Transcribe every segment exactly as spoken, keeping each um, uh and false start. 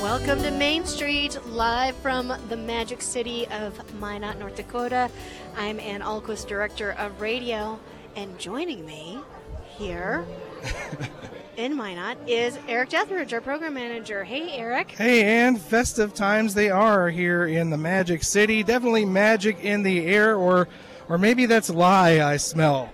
Welcome to Main Street, live from the Magic City of Minot, North Dakota. I'm Ann Ahlquist, Director of Radio, and joining me here in Minot is Eric Deathridge, our Program Manager. Hey, Eric. Hey, Ann. Festive times they are here in the Magic City. Definitely magic in the air, or or maybe that's lie I smell.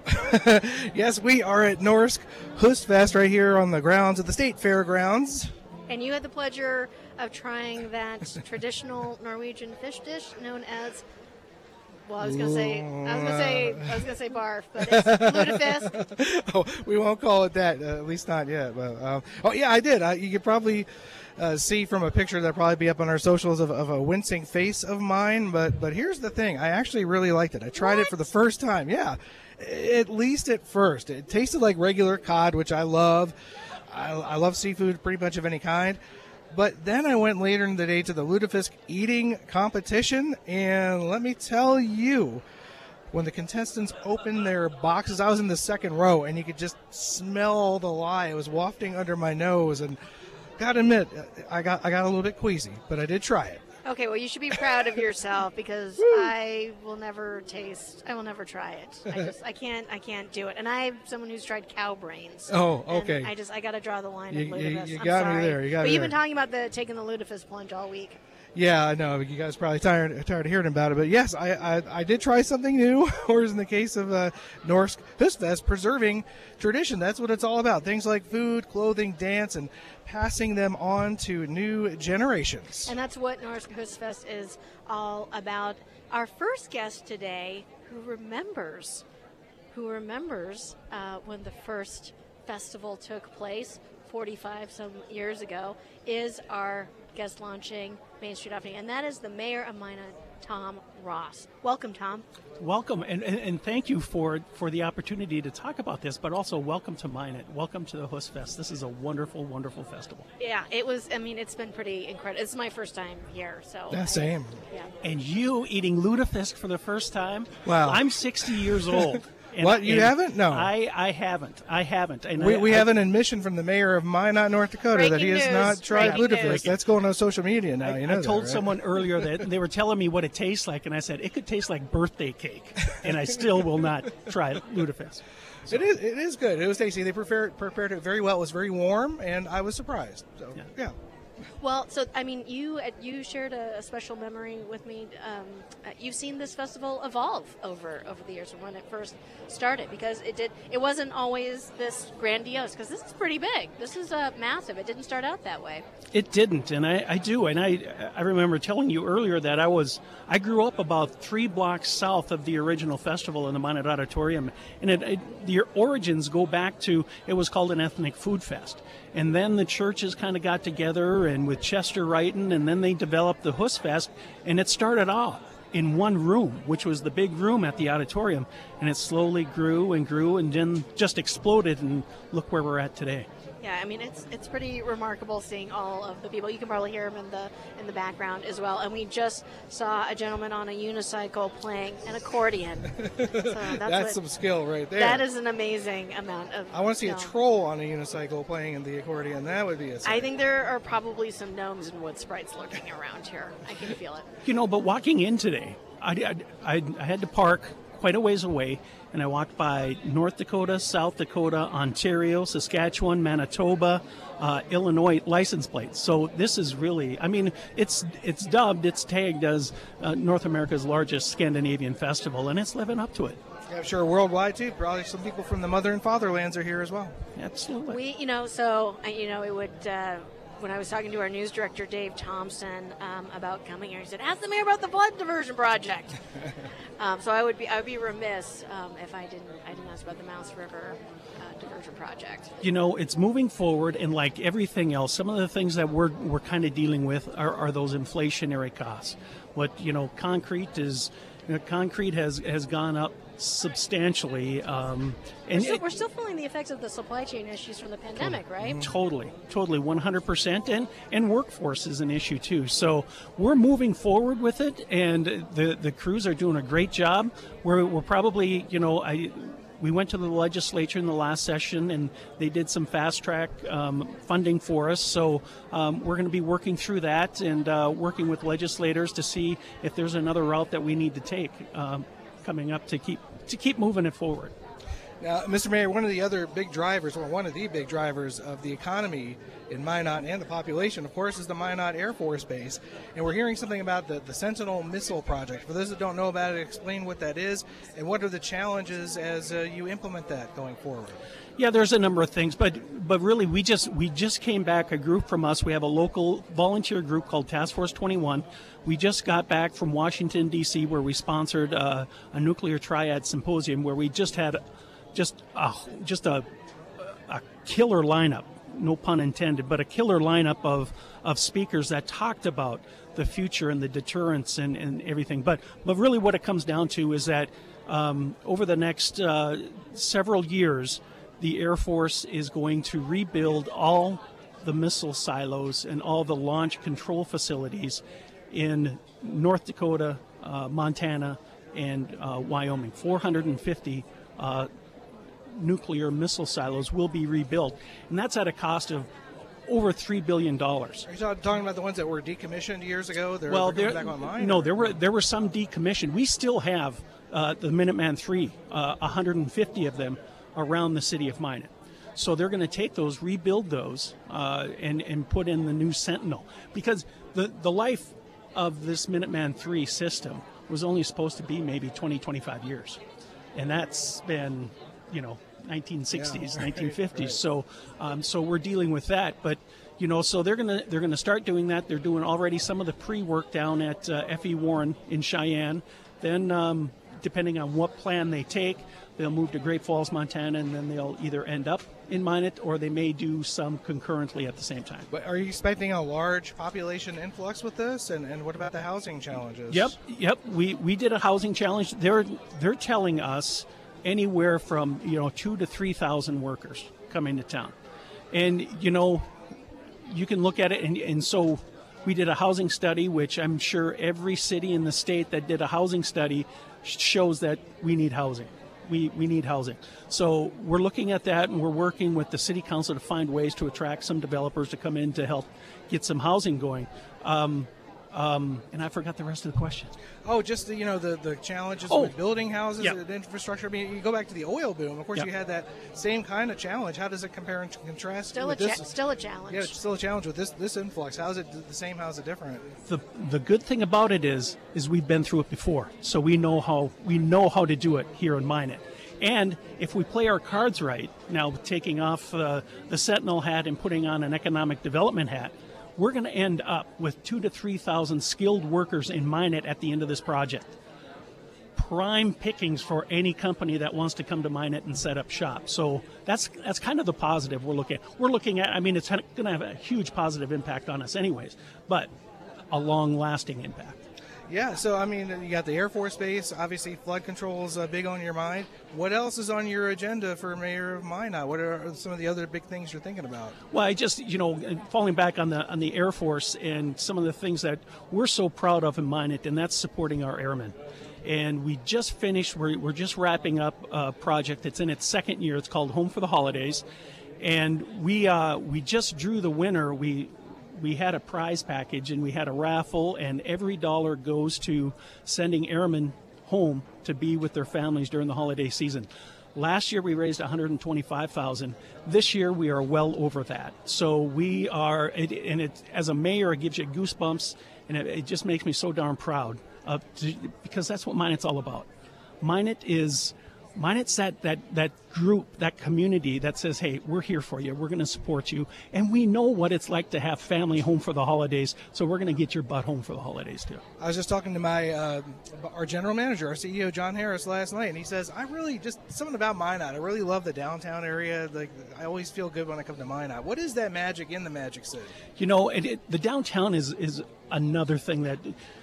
Yes, we are at Norsk Høstfest right here on the grounds of the State Fairgrounds. And you had the pleasure of trying that traditional Norwegian fish dish known as, well, I was going to say, I was going to say, I was going to say barf, but it's lutefisk. Oh, we won't call it that, uh, at least not yet. But, um, oh, yeah, I did. I, you could probably uh, see from a picture that'll probably be up on our socials of, of a wincing face of mine. But but here's the thing. I actually really liked it. I tried What? it for the first time. Yeah, at least at first. It tasted like regular cod, which I love. I, I love seafood pretty much of any kind. But then I went later in the day to the lutefisk eating competition, and let me tell you, when the contestants opened their boxes, I was in the second row, and you could just smell the lye. It was wafting under my nose, and gotta admit, I got I got a little bit queasy, but I did try it. Okay, well, you should be proud of yourself because I will never taste. I will never try it. I just, I can't, I can't do it. And I'm someone who's tried cow brains. Oh, and okay. I just, I got to draw the line You- at you- lutefisk. you I'm got me sorry. there, you got but me you've there. been talking about the taking the lutefisk plunge all week. Yeah, I know. You guys are probably tired tired of hearing about it. But yes, I I, I did try something new, or as in the case of uh, Norsk Høstfest, preserving tradition. That's what it's all about. Things like food, clothing, dance, and passing them on to new generations. And that's what Norsk Høstfest is all about. Our first guest today, who remembers, who remembers uh, when the first festival took place forty-five some years ago, is our guest launching Main Street opening, and that is the mayor of Minot, Tom Ross. Welcome, Tom. Welcome, and, and, and thank you for, for the opportunity to talk about this, but also welcome to Minot. Welcome to the Høstfest. This is a wonderful, wonderful festival. Yeah, it was, I mean, it's been pretty incredible. It's my first time here, so. Yeah, same. Yeah. And you eating lutefisk for the first time? Wow. I'm sixty years old. And, What, you and haven't? No. I, I haven't. I haven't. And We, I, we I, have an admission from the mayor of Minot, North Dakota, that Breaking he has news. not tried Breaking lutefisk. news. That's going on social media now. I, you know I told that, right? someone earlier that they were telling me what it tastes like, and I said, it could taste like birthday cake, and I still will not try lutefisk. It is. It is good. It was tasty. They prepared prepared it very well. It was very warm, and I was surprised. So Yeah. yeah. Well, so I mean, you uh, you shared a, a special memory with me. Um, uh, you've seen this festival evolve over over the years from when it first started, because it did. It wasn't always this grandiose, because this is pretty big. This is uh, massive. It didn't start out that way. It didn't, and I, I do, and I I remember telling you earlier that I was I grew up about three blocks south of the original festival in the Minot Auditorium, and it, it, the origins go back to it was called an ethnic food fest, and then the churches kind of got together and with Chester Wrighton, and then they developed the Høstfest, and it started off in one room, which was the big room at the auditorium, and it slowly grew and grew and then just exploded, and look where we're at today. Yeah, I mean, it's it's pretty remarkable seeing all of the people. You can probably hear them in the in the background as well. And we just saw a gentleman on a unicycle playing an accordion. So that's That's what, some skill right there. that is an amazing amount of. I want to see a skill. troll on a unicycle playing the accordion. That would be a. I think there are probably some gnomes and wood sprites lurking around here. I can feel it. You know, but walking in today, I, I, I, I had to park quite a ways away, and I walked by North Dakota, South Dakota, Ontario, Saskatchewan, Manitoba, uh, Illinois license plates. So this is really, I mean, it's it's dubbed, it's tagged as uh, North America's largest Scandinavian festival, and it's living up to it. Yeah, I'm sure worldwide too. Probably some people from the mother and fatherlands are here as well. Absolutely. We, you know, so uh, you know, it would. Uh, when I was talking to our news director Dave Thompson um, about coming here, he said, "Ask the mayor about the flood diversion project." um, so I would be, I would be remiss um, if I didn't, I didn't ask about the Mouse River uh, diversion project. You know, it's moving forward, and like everything else, some of the things that we're we're kind of dealing with are, are those inflationary costs. What you know, concrete is, you know, concrete has has gone up substantially, um, We're and still, it- we're still feeling the effects of the supply chain issues from the pandemic, right? Totally, totally, one hundred percent, and and workforce is an issue too. So we're moving forward with it, and the the crews are doing a great job. We're we're probably, you know, I we went to the legislature in the last session, and they did some fast track um, funding for us. So um, we're going to be working through that and uh, working with legislators to see if there's another route that we need to take um, coming up to keep to keep moving it forward. Now, Mister Mayor, one of the other big drivers, well, one of the big drivers of the economy in Minot and the population, of course, is the Minot Air Force Base. And we're hearing something about the, the Sentinel Missile Project. For those that don't know about it, explain what that is and what are the challenges as uh, you implement that going forward. Yeah, there's a number of things, but but really we just we just came back, a group from us. We have a local volunteer group called Task Force twenty-one. We just got back from Washington, D C, where we sponsored uh, a nuclear triad symposium where we just had just a, just a, a killer lineup, no pun intended, but a killer lineup of, of speakers that talked about the future and the deterrence and, and everything. But but really what it comes down to is that um, over the next uh, several years, the Air Force is going to rebuild all the missile silos and all the launch control facilities in North Dakota, uh, Montana, and uh, Wyoming. four hundred fifty uh, nuclear missile silos will be rebuilt, and that's at a cost of over three billion dollars. Are you talking about the ones that were decommissioned years ago? They're, well, they're there, coming back online? no, or? there were there were some decommissioned. We still have uh, the Minuteman three, uh, one hundred fifty of them around the city of Minot. So they're going to take those, rebuild those, uh, and and put in the new Sentinel, because the the life of this Minuteman three system was only supposed to be maybe twenty, twenty-five years, and that's been, you know, nineteen sixties, yeah, right, nineteen fifties. Right. So, um, so we're dealing with that. But, you know, so they're gonna they're gonna start doing that. They're doing already some of the pre-work down at uh, F E Warren in Cheyenne. Then, um, depending on what plan they take, they'll move to Great Falls, Montana, and then they'll either end up in Minot or they may do some concurrently at the same time. But are you expecting a large population influx with this? And, and what about the housing challenges? Yep, yep. We we did a housing challenge. They're they're telling us anywhere from, you know, two to three thousand workers coming to town, and you know, you can look at it, and, and so we did a housing study, which I'm sure every city in the state that did a housing study shows that we need housing. We we need housing. So we're looking at that, and we're working with the city council to find ways to attract some developers to come in to help get some housing going. Um, Um, and I forgot the rest of the question. Oh, just the, you know, the, the challenges Oh. with building houses Yep. and infrastructure. I mean, you go back to the oil boom. Of course, Yep. you had that same kind of challenge. How does it compare and contrast Still a with cha- this? still a challenge. Yeah, it's still a challenge with this this influx. How is it the same? How is it different? The the good thing about it is is we've been through it before, so we know how we know how to do it here in Minot. And if we play our cards right, now taking off uh, the Sentinel hat and putting on an economic development hat, we're going to end up with two to three thousand skilled workers in Minot at the end of this project. Prime pickings for any company that wants to come to Minot and set up shop. So that's that's kind of the positive we're looking at. We're looking at. I mean, it's going to have a huge positive impact on us, anyways, but a long-lasting impact. Yeah, so I mean, you got the Air Force Base. Obviously, flood control is uh, big on your mind. What else is on your agenda for Mayor of Minot? What are some of the other big things you're thinking about? Well, I just, you know, falling back on the on the Air Force and some of the things that we're so proud of in Minot, and that's supporting our airmen. And we just finished, we're, we're just wrapping up a project that's in its second year. It's called Home for the Holidays. And we uh, we just drew the winner. We we had a prize package and we had a raffle, and every dollar goes to sending airmen home to be with their families during the holiday season. Last year we raised one hundred twenty-five thousand dollars. This year we are well over that. So we are, it, and it, as a mayor, it gives you goosebumps, and it, it just makes me so darn proud, of, to, because that's what Minot's all about. Minot is, Minot's that, that, that group, that community that says, hey, we're here for you, we're going to support you, and we know what it's like to have family home for the holidays, so we're going to get your butt home for the holidays too. I was just talking to my uh, our general manager, our C E O, John Harris, last night, and he says, I really just, something about Minot, I really love the downtown area. Like, I always feel good when I come to Minot. What is that magic in the Magic City? You know, it, it, the downtown is, is another thing that,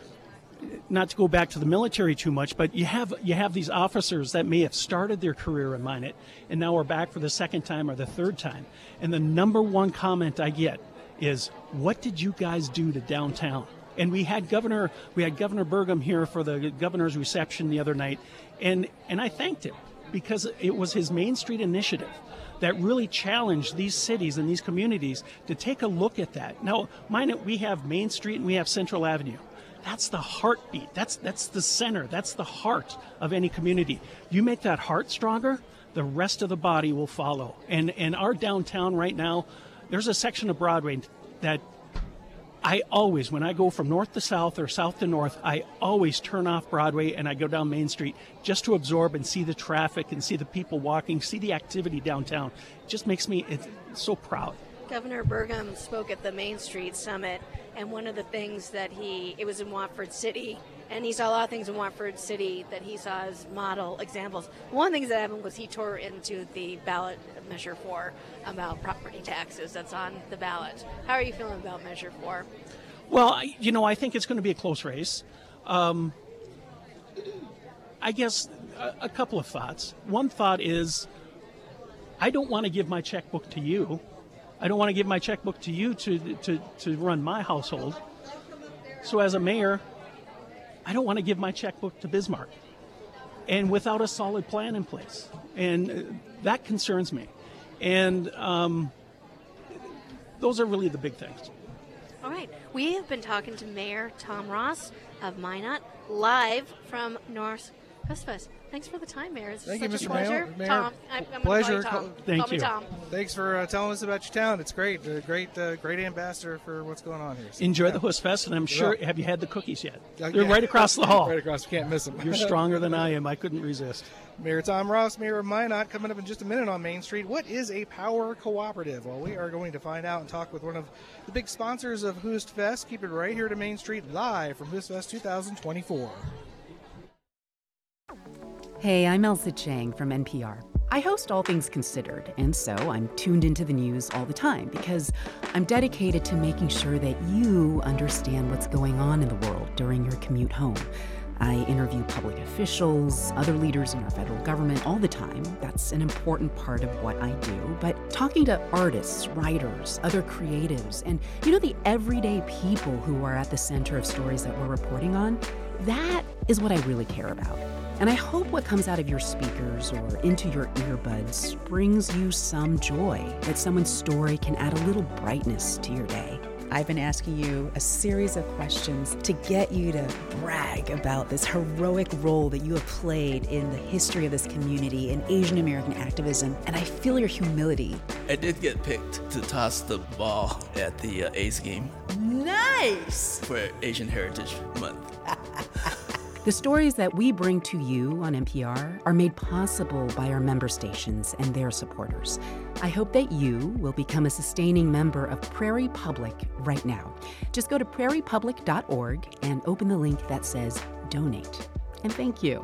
not to go back to the military too much, but you have you have these officers that may have started their career in Minot and now are back for the second time or the third time. And the number one comment I get is, what did you guys do to downtown? And we had Governor we had Governor Burgum here for the governor's reception the other night, and, and I thanked him. because it was his Main Street initiative that really challenged these cities and these communities to take a look at that. Now, mind it, we have Main Street and we have Central Avenue. That's the heartbeat. That's that's the center. That's the heart of any community. You make that heart stronger, the rest of the body will follow. And and our downtown right now, there's a section of Broadway that I always, when I go from north to south or south to north, I always turn off Broadway and I go down Main Street just to absorb and see the traffic and see the people walking, see the activity downtown. It just makes me it's so proud. Governor Burgum spoke at the Main Street Summit, and one of the things that he, it was in Watford City, and he saw a lot of things in Watford City that he saw as model examples. One of the things that happened was he tore into the ballot Measure four about property taxes that's on the ballot. How are you feeling about Measure four? Well, I- you know, I think it's going to be a close race. Um, I guess a, a couple of thoughts. One thought is, I don't want to give my checkbook to you. I don't want to give my checkbook to you to, to, to run my household. So as a mayor, I don't want to give my checkbook to Bismarck, and without a solid plan in place. And that concerns me. And um, those are really the big things. All right. We have been talking to Mayor Tom Ross of Minot live from North Hustfest. Thanks for the time, Mayor. It's Thank such you, a Mister pleasure. Mayor. Tom, I'm, I'm Pleasure. going to call you Tom. Thank call you. me Tom. Thanks for uh, telling us about your town. It's great. A great, uh, great ambassador for what's going on here. So, Enjoy yeah. the Huss Fest, and I'm sure, Yeah. have you had the cookies yet? Uh, They're yeah. right across the hall. Right across. We can't miss them. You're stronger than I am. I couldn't resist. Mayor Tom Ross, Mayor of Minot, coming up in just a minute on Main Street. What is a power cooperative? Well, we are going to find out and talk with one of the big sponsors of Host Fest. Keep it right here to Main Street, live from Host Fest twenty twenty-four. Hey, I'm Elsa Chang from N P R. I host All Things Considered, and so I'm tuned into the news all the time because I'm dedicated to making sure that you understand what's going on in the world during your commute home. I interview public officials, other leaders in our federal government all the time. That's an important part of what I do. But talking to artists, writers, other creatives, and you know, the everyday people who are at the center of stories that we're reporting on, that is what I really care about. And I hope what comes out of your speakers or into your earbuds brings you some joy, that someone's story can add a little brightness to your day. I've been asking you a series of questions to get you to brag about this heroic role that you have played in the history of this community in Asian American activism, and I feel your humility. I did get picked to toss the ball at the uh, Ace game Nice! for Asian Heritage Month. The stories that we bring to you on N P R are made possible by our member stations and their supporters. I hope that you will become a sustaining member of Prairie Public right now. Just go to prairie public dot org and open the link that says donate. And thank you.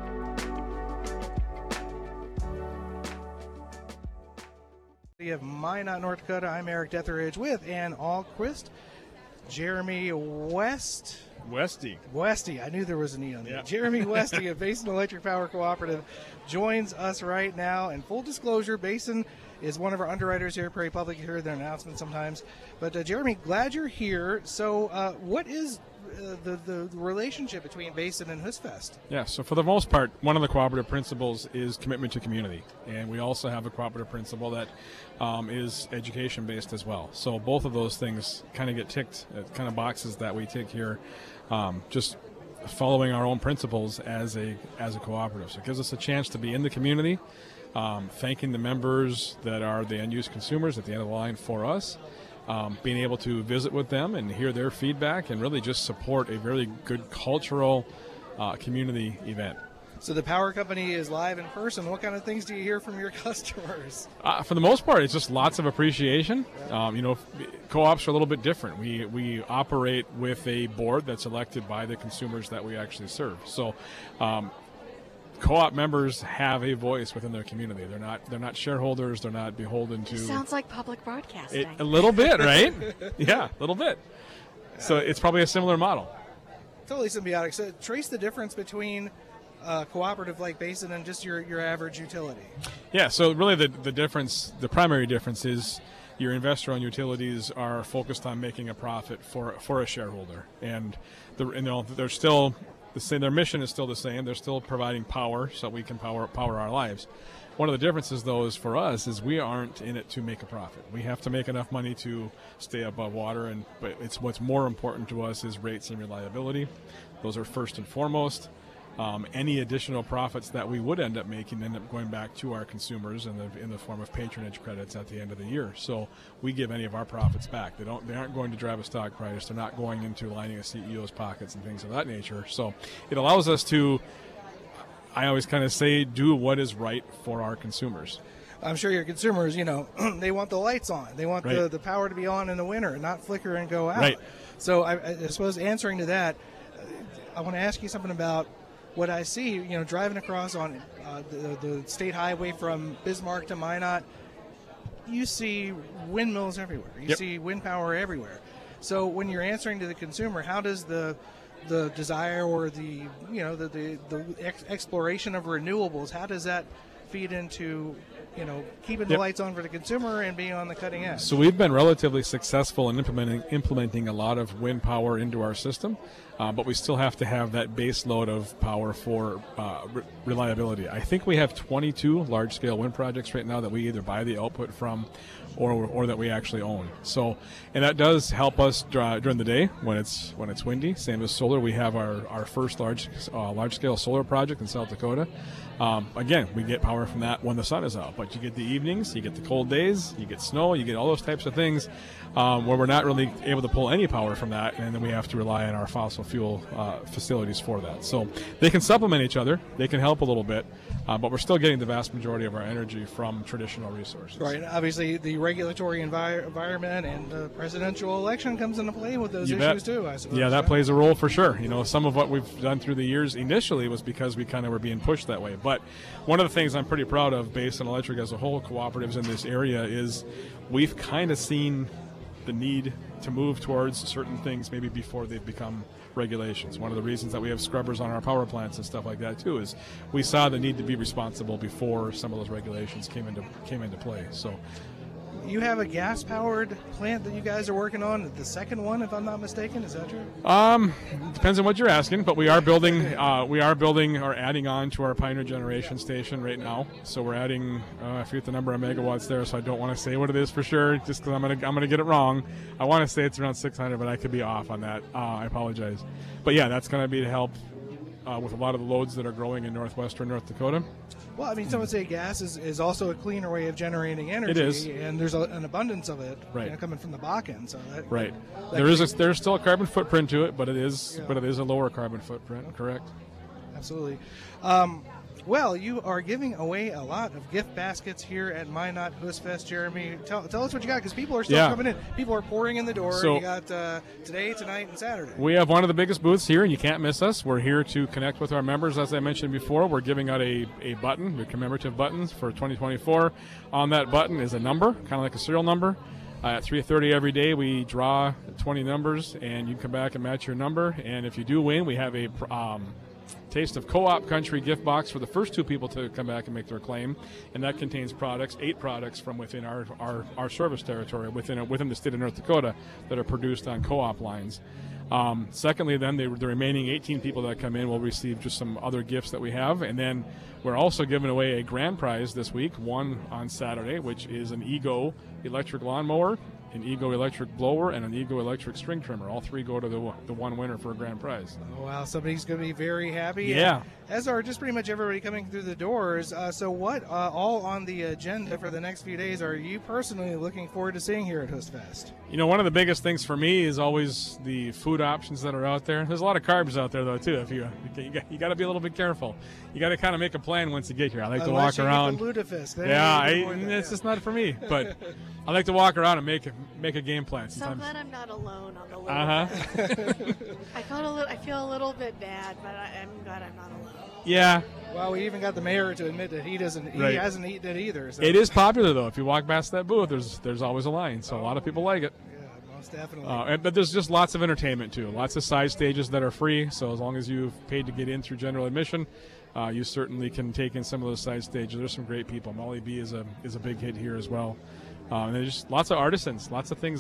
We have Minot, North Dakota. I'm Eric Detheridge with Ann Alquist, Jeremy West. Westy. Westy, I knew there was an E on there. Yeah. Jeremy Westy of Basin Electric Power Cooperative joins us right now. And full disclosure, Basin is one of our underwriters here at Prairie Public. You hear their announcements sometimes. But uh, Jeremy, glad you're here. So uh, what is uh, the, the relationship between Basin and Hustfest? Yeah, so for the most part, one of the cooperative principles is commitment to community. And we also have a cooperative principle that um, is education-based as well. So both of those things kind of get ticked, uh, kind of boxes that we tick here, um, just following our own principles as a as a cooperative. So it gives us a chance to be in the community, um, thanking the members that are the end-use consumers at the end of the line for us, um, being able to visit with them and hear their feedback and really just support a very good cultural uh, community event. So the power company is live in person. What kind of things do you hear from your customers? Uh, for the most part, it's just lots of appreciation. Um, you know, co-ops are a little bit different. We we operate with a board that's elected by the consumers that we actually serve. So, um, co-op members have a voice within their community. They're not they're not shareholders. They're not beholden to Sounds like public broadcasting. it, a little bit, right? Yeah, a little bit. So it's probably a similar model. Totally symbiotic. So trace the difference between uh, cooperative like Basin and just your, your average utility. Yeah, so really the, the difference, the primary difference is your investor-owned utilities are focused on making a profit for for a shareholder. And, the, you know, they're still the same. Their mission is still the same. They're still providing power so we can power power our lives. One of the differences, though, is for us is we aren't in it to make a profit. We have to make enough money to stay above water, and but it's what's more important to us is rates and reliability. Those are first and foremost. Um, any additional profits that we would end up making end up going back to our consumers in the in the form of patronage credits at the end of the year. So we give any of our profits back. They don't. They aren't going to drive a stock price. They're not going into lining a C E O's pockets and things of that nature. So it allows us to, I always kind of say, do what is right for our consumers. I'm sure your consumers, you know, they want the lights on. They want Right. the, the power to be on in the winter and not flicker and go out. Right. So I, I suppose answering to that, I want to ask you something about what I see, you know, driving across on uh, the, the state highway from Bismarck to Minot. You see windmills everywhere. You Yep. see wind power everywhere. So when you're answering to the consumer, how does the the desire or the you know the the, the ex- exploration of renewables, how does that feed into you know keeping the Yep. lights on for the consumer and being on the cutting edge? So we've been relatively successful in implementing implementing a lot of wind power into our system, uh, but we still have to have that base load of power for uh, re- reliability. I think we have twenty-two large-scale wind projects right now that we either buy the output from or or that we actually own. So, and that does help us dra- during the day when it's when it's windy. Same as solar, we have our, our first large uh, large-scale solar project in South Dakota. Um, again, we get power from that when the sun is out, but you get the evenings, you get the cold days, you get snow, you get all those types of things um, where we're not really able to pull any power from that, and then we have to rely on our fossil fuel uh, facilities for that. So they can supplement each other, they can help a little bit, uh, but we're still getting the vast majority of our energy from traditional resources. Right. Obviously, the regulatory envi- environment and the presidential election comes into play with those You issues bet. too, I suppose. Yeah, that right? plays a role for sure. You know, some of what we've done through the years initially was because we kind of were being pushed that way. But one of the things I'm pretty proud of, Basin Electric as a whole, cooperatives in this area, is we've kind of seen the need to move towards certain things maybe before they've become regulations. One of the reasons that we have scrubbers on our power plants and stuff like that too is we saw the need to be responsible before some of those regulations came into came into play. So You have a gas-powered plant that you guys are working on, the second one, if I'm not mistaken. Is that true? Um, depends on what you're asking, but we are building, uh, we are building or adding on to our Pioneer Generation Station right now. So we're adding, uh, I forget the number of megawatts there, so I don't want to say what it is for sure, just because I'm gonna, I'm gonna get it wrong. I want to say it's around six hundred, but I could be off on that. Uh, I apologize. But yeah, that's going to be to help uh, with a lot of the loads that are growing in northwestern North Dakota. Well, I mean, some would say gas is, is also a cleaner way of generating energy. It is. And there's a, an abundance of it Right. you know, coming from the Bakken. So that, Right. that There is a, there's still a carbon footprint to it, but it is, Yeah. but it is a lower carbon footprint. Correct. Absolutely. Um, well, you are giving away a lot of gift baskets here at Minot Husfest, Jeremy. Tell, tell us what you got, because people are still Yeah. coming in. People are pouring in the door. So- you got uh, today, tonight, and Saturday. We have one of the biggest booths here, and you can't miss us. We're here to connect with our members, as I mentioned before. We're giving out a, a button, the commemorative buttons for twenty twenty-four. On that button is a number, kind of like a serial number. Uh, at three thirty every day, we draw twenty numbers, and you can come back and match your number. And if you do win, we have a um, Taste of Co-op Country gift box for the first two people to come back and make their claim, and that contains products, eight products from within our, our, our service territory, within within the state of North Dakota, that are produced on co-op lines. Um, secondly, then the, the remaining eighteen people that come in will receive just some other gifts that we have, and then we're also giving away a grand prize this week, one on Saturday, which is an Ego electric lawnmower, an Ego electric blower, and an Ego electric string trimmer. All three go to the, the one winner for a grand prize. Oh, wow, somebody's going to be very happy. Yeah. As are just pretty much everybody coming through the doors. Uh, so what uh, all on the agenda for the next few days are you personally looking forward to seeing here at Hustfest? You know, one of the biggest things for me is always the food options that are out there. There's a lot of carbs out there, though, too. If you you got, you got to be a little bit careful. You got to kind of make a plan once you get here. I like to Unless walk you around. Get the Ludafisk, then Yeah, you I, can avoid that, it's yeah. just not for me. But I like to walk around and make a, make a game plan. So I'm Sometimes. glad I'm not alone on the load. Uh huh. I felt a little. I feel a little bit bad, but I, I'm glad I'm not alone. Yeah, Well, we even got the mayor to admit that he doesn't, he Right. hasn't eaten it either. So. it is popular though. If you walk past that booth, there's there's always a line. So a lot of people like it. Yeah, most definitely. Uh, and, but there's just lots of entertainment too. Lots of side stages that are free. So as long as you've paid to get in through general admission, uh, you certainly can take in some of those side stages. There's some great people. Molly B is a is a big hit here as well. Um, and there's just lots of artisans, lots of things that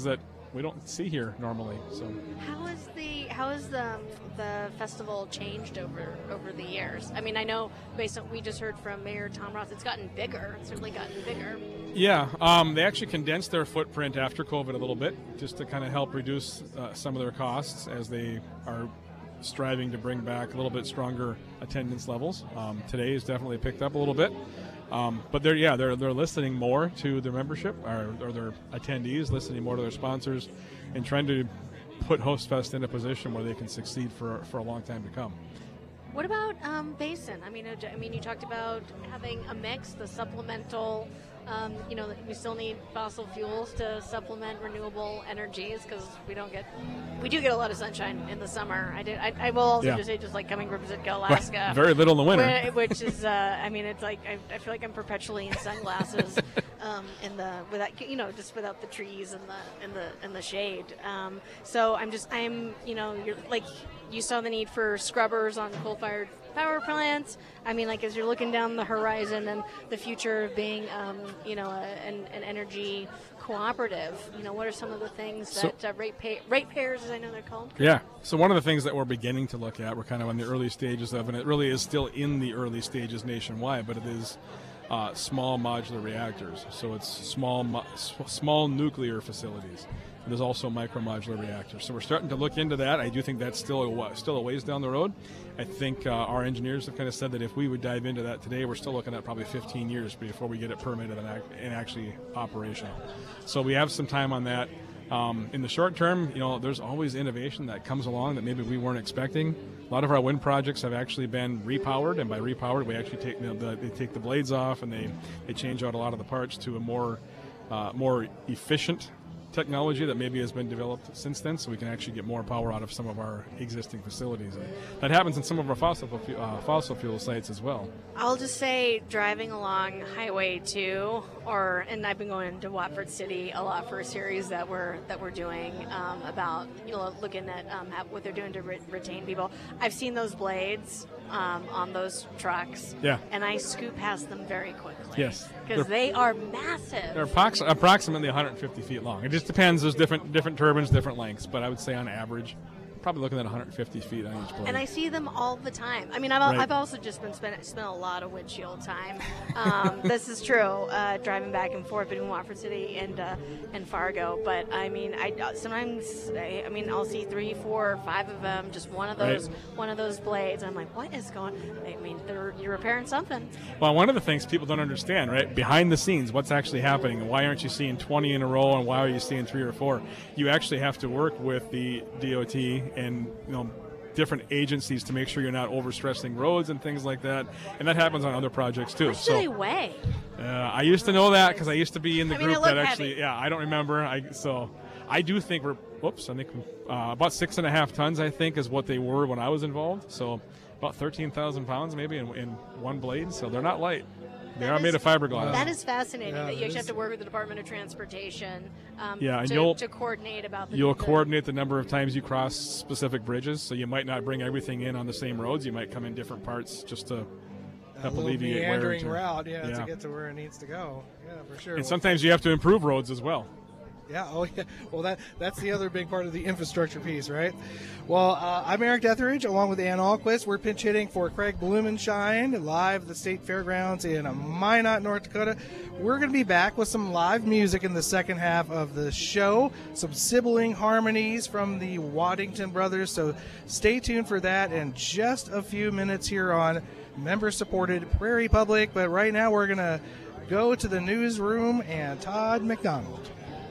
we don't see here normally. So How is the how has the the festival changed over over the years? I mean, I know based on what we just heard from Mayor Tom Ross, it's gotten bigger. It's certainly gotten bigger. yeah, um, they actually condensed their footprint after COVID a little bit, just to kind of help reduce uh, some of their costs as they are striving to bring back a little bit stronger attendance levels. Um, today has definitely picked up a little bit. Um, but they're yeah they're they're listening more to their membership or, or their attendees, listening more to their sponsors, and trying to put HostFest in a position where they can succeed for for a long time to come. What about um, Basin? I mean, I mean, you talked about having a mix, the supplemental. Um, you know, we still need fossil fuels to supplement renewable energies because we don't get, we do get a lot of sunshine in the summer. I did. I, I will also Yeah. just say, just like coming from Sitka, Alaska, Very little in the winter. whi- which is, uh, I mean, it's like I, I feel like I'm perpetually in sunglasses, um, in the without, you know, just without the trees and the and the and the shade. Um, so I'm just, I'm, you know, you're like, you saw the need for scrubbers on coal-fired power plants. I mean, like, as you're looking down the horizon and the future of being, um, you know, a, an, an energy cooperative, you know, what are some of the things So- that uh, rate pay, ratepayers, as I know they're called? Yeah. So one of the things that we're beginning to look at, we're kind of in the early stages of, and it really is still in the early stages nationwide, but it is uh, small modular reactors. So it's small mo- s- small nuclear facilities. There's also micro-modular reactors. So we're starting to look into that. I do think that's still a, wa- still a ways down the road. I think uh, our engineers have kind of said that if we would dive into that today, we're still looking at probably fifteen years before we get it permitted and, act- and actually operational. So we have some time on that. Um, in the short term, you know, there's always innovation that comes along that maybe we weren't expecting. A lot of our wind projects have actually been repowered, and by repowered, we actually take you know, the, they take the blades off and they, they change out a lot of the parts to a more uh, more efficient technology that maybe has been developed since then, so we can actually get more power out of some of our existing facilities. And that happens in some of our fossil fu- uh, fossil fuel sites as well. I'll just say driving along Highway two, or and I've been going to Watford City a lot for a series that we're that we're doing um, about you know looking at, um, at what they're doing to re- retain people. I've seen those blades um, on those trucks, Yeah. and I scoot past them very quickly. Yes. because they are massive. They're approx- approximately one hundred fifty feet long. It just depends. There's different different turbines, different lengths, but I would say on average, probably looking at one hundred fifty feet on each blade. And I see them all the time. I mean, I've, Right. I've also just been spent, spent a lot of windshield time. Um, this is true, uh, driving back and forth between Watford City and uh, and Fargo. But I mean, I uh, sometimes I, I mean I'll see three, four, five of them, just one of those Right. one of those blades. I'm like, what is going? I mean, they're, you're repairing something. Well, one of the things people don't understand, right, behind the scenes, what's actually happening, and why aren't you seeing twenty in a row, and why are you seeing three or four? You actually have to work with the D O T and you know different agencies to make sure you're not overstressing roads and things like that, and that happens on other projects too. What do So they weigh? uh, I used to know that because I used to be in the I mean, group they look that actually, heavy. yeah, I don't remember. I so I do think we're, whoops, I think uh, about six and a half tons. I think is what they were when I was involved. So about thirteen thousand pounds maybe in, in one blade. So they're not light. They That are is- made of fiberglass. That is fascinating. Yeah, that you it actually have is. to work with the Department of Transportation. Um, Yeah, and to, you'll- to coordinate about the You'll the- coordinate the number of times you cross specific bridges, so you might not bring everything in on the same roads. You might come in different parts just to A help little alleviate wear and meandering tear. route, yeah, Yeah. to get to where it needs to go. Yeah, for sure. And Well, sometimes you have to improve roads as well. Yeah, oh yeah. Well, that that's the other big part of the infrastructure piece, right? Well, uh, I'm Eric Detheridge, along with Ann Alquist. We're pinch hitting for Craig Blumenshine, live at the State Fairgrounds in Minot, North Dakota. We're going to be back with some live music in the second half of the show, some sibling harmonies from the Waddington Brothers, so stay tuned for that in just a few minutes here on member-supported Prairie Public. But right now we're going to go to the newsroom and Todd McDonald.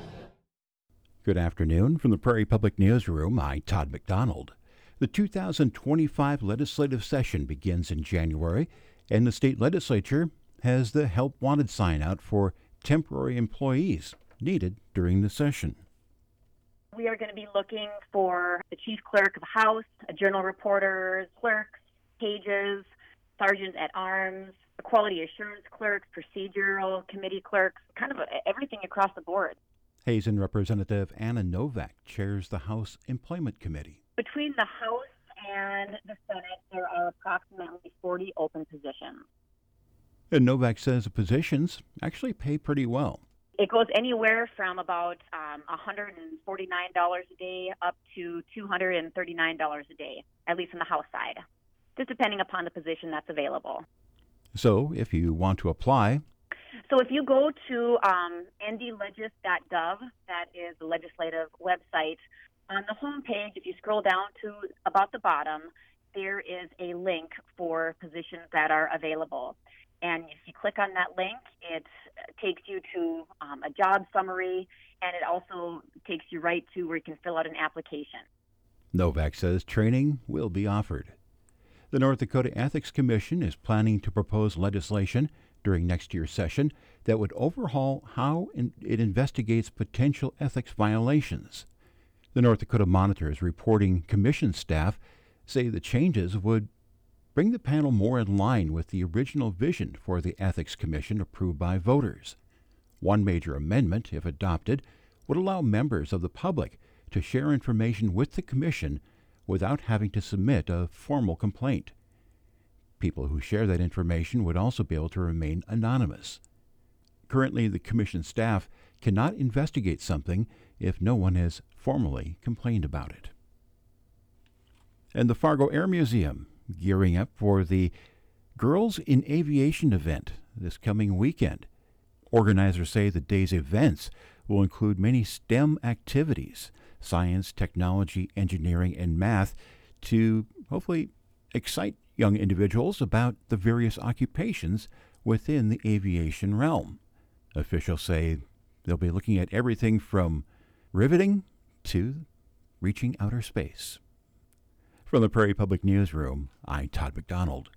Good afternoon. From the Prairie Public Newsroom, I'm Todd McDonald. The two thousand twenty-five legislative session begins in January, and the state legislature has the Help Wanted sign out for temporary employees needed during the session. We are going to be looking for the chief clerk of the House, journal reporters, clerks, pages, sergeants at arms, quality assurance clerks, procedural committee clerks, kind of everything across the board. Hazen Representative Anna Novak chairs the House Employment Committee. Between the House and the Senate, there are approximately forty open positions. And Novak says the positions actually pay pretty well. It goes anywhere from about um, one hundred forty-nine dollars a day up to two hundred thirty-nine dollars a day, at least on the house side, just depending upon the position that's available. So if you want to apply, So if you go to um, n d legis dot gov, that is the legislative website, on the home page, if you scroll down to about the bottom, there is a link for positions that are available. And if you click on that link, it takes you to um, a job summary, and it also takes you right to where you can fill out an application. Novak says training will be offered. The North Dakota Ethics Commission is planning to propose legislation during next year's session that would overhaul how it investigates potential ethics violations. The North Dakota Monitor is reporting commission staff say the changes would bring the panel more in line with the original vision for the Ethics Commission approved by voters. One major amendment, if adopted, would allow members of the public to share information with the Commission without having to submit a formal complaint. People who share that information would also be able to remain anonymous. Currently, the Commission staff cannot investigate something if no one has formally complained about it. And the Fargo Air Museum gearing up for the Girls in Aviation event this coming weekend. Organizers say the day's events will include many STEM activities, science, technology, engineering, and math, to hopefully excite young individuals about the various occupations within the aviation realm. Officials say they'll be looking at everything from riveting to reaching outer space. From the Prairie Public Newsroom, I'm Todd McDonald.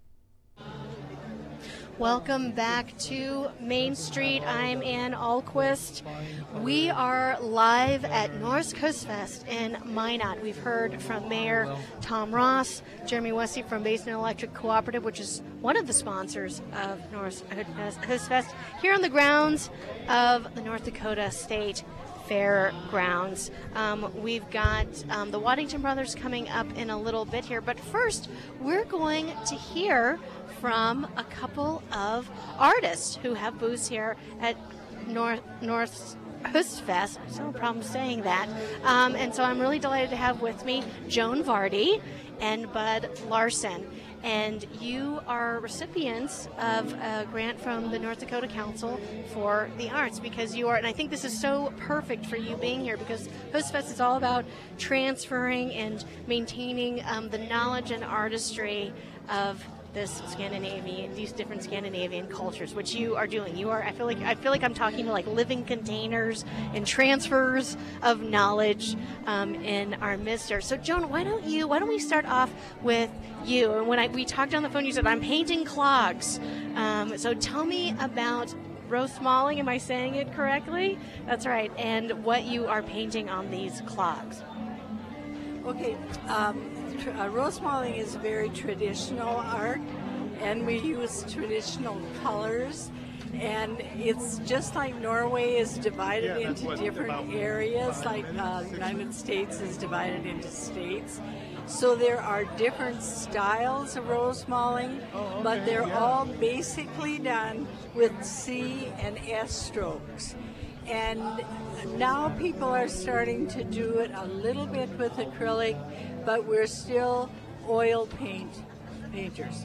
Welcome back to Main Street. I'm Ann Alquist. We are live at Norris Coast Fest in Minot. We've heard from Mayor Tom Ross, Jeremy Westy from Basin Electric Cooperative, which is one of the sponsors of Norris Coast Fest, here on the grounds of the North Dakota State Fairgrounds. Um, we've got um, the Waddington Brothers coming up in a little bit here, but first we're going to hear from a couple of artists who have booths here at North North Hustfest. No problem saying that. Um, and so I'm really delighted to have with me Joan Vardy and Bud Larson. And you are recipients of a grant from the North Dakota Council for the Arts, because you are, and I think this is so perfect for you being here, because Hustfest is all about transferring and maintaining um, the knowledge and artistry of this Scandinavian, these different Scandinavian cultures, which you are doing. You are, I feel like, I feel like I'm talking to like living containers and transfers of knowledge um, in our midst here. So, Joan, why don't you, why don't we start off with you? And when I we talked on the phone, you said I'm painting clogs. Um, so, tell me about Rosmaling. Am I saying it correctly? That's right. And what you are painting on these clogs. Okay. Um, Uh, Rosmaling is very traditional art, and we use traditional colors, and it's just like Norway is divided yeah, into different areas, like uh, the United States is divided into states. So there are different styles of Rosmaling, oh, okay, but they're yeah. all basically done with C and S strokes. And now people are starting to do it a little bit with acrylic, but we're still oil paint painters.